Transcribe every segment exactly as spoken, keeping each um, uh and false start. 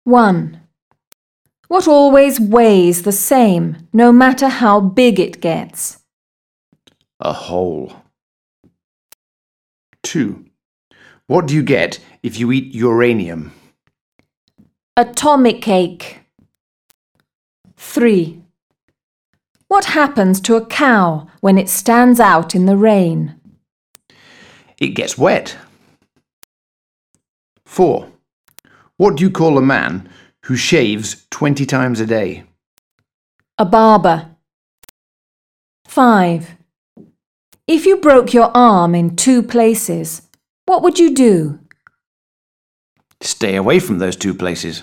one. What always weighs the same, no matter how big it gets? A hole. two. What do you get if you eat uranium? Atomic cake. three. What happens to a cow when it stands out in the rain? It gets wet. four. What do you call a man who shaves twenty times a day? A barber. five. If you broke your arm in two places, what would you do? Stay away from those two places.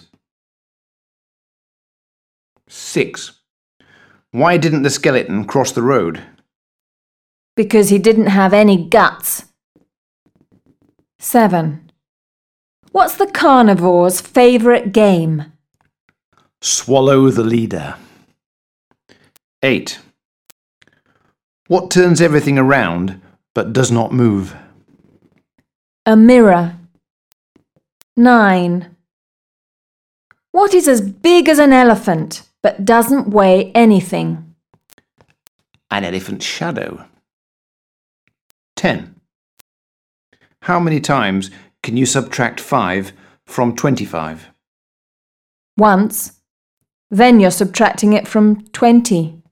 six. Why didn't the skeleton cross the road? Because he didn't have any guts. seven. What's the carnivore's favourite game? Swallow the leader. eight. What turns everything around but does not move? A mirror. nine. What is as big as an elephant but doesn't weigh anything? An elephant's shadow. ten. How many times can you subtract five from twenty-five? Once. Then you're subtracting it from twenty.